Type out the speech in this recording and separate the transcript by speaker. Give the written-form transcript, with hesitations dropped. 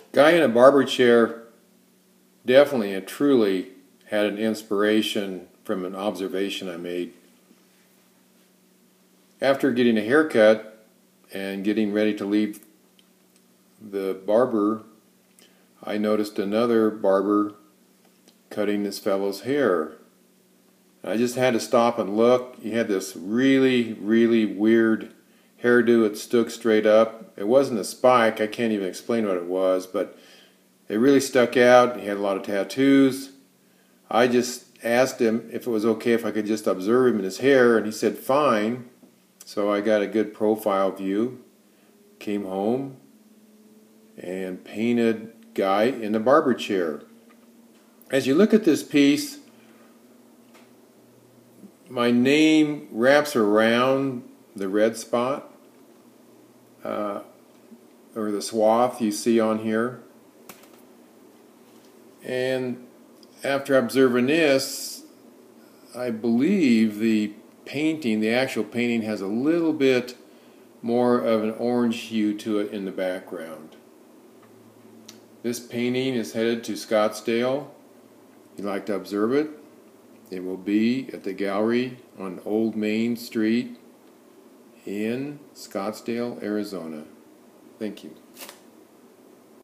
Speaker 1: Guy in a barber chair definitely and truly had an inspiration from an observation I made. After getting a haircut and getting ready to leave the barber, I noticed another barber cutting this fellow's hair. I just had to stop and look. He had this really weird hairdo. It stuck straight up. It wasn't a spike. I can't even explain what it was, but it really stuck out. He had a lot of tattoos. I just asked him if it was okay if I could just observe him in his hair, and he said fine. So I got a good profile view, came home, and painted Guy in the barber chair. As you look at this piece, my name wraps around the red spot, or the swath you see on here. And after observing this, I believe the actual painting has a little bit more of an orange hue to it in the background. This painting is headed to Scottsdale. If you'd like to observe it, it will be at the gallery on Old Main Street in Scottsdale, Arizona. Thank you.